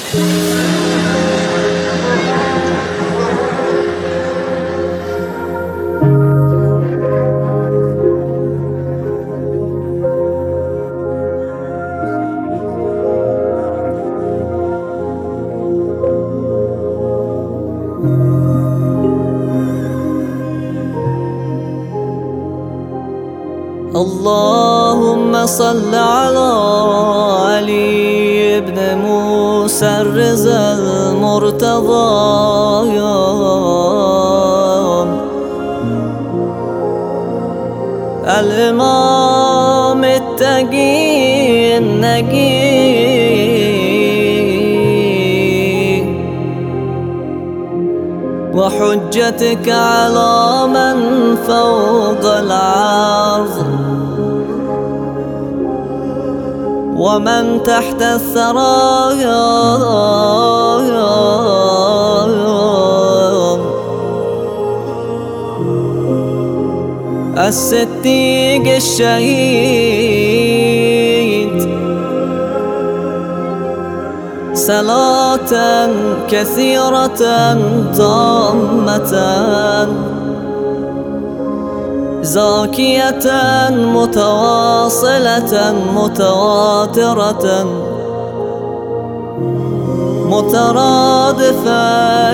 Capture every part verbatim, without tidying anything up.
اللهم صل على علي بن موسى الرضا المرتضى الإمام التقي النقي وحجتك على من فوق العرض ومن تحت الثرايا الصديق الشهيد صلاة كثيرة تامة زاكية متواصلة متواترة مترادفة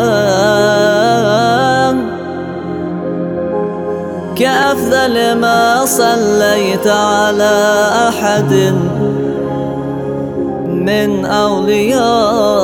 كأفضل ما صليت على أحد من أولياء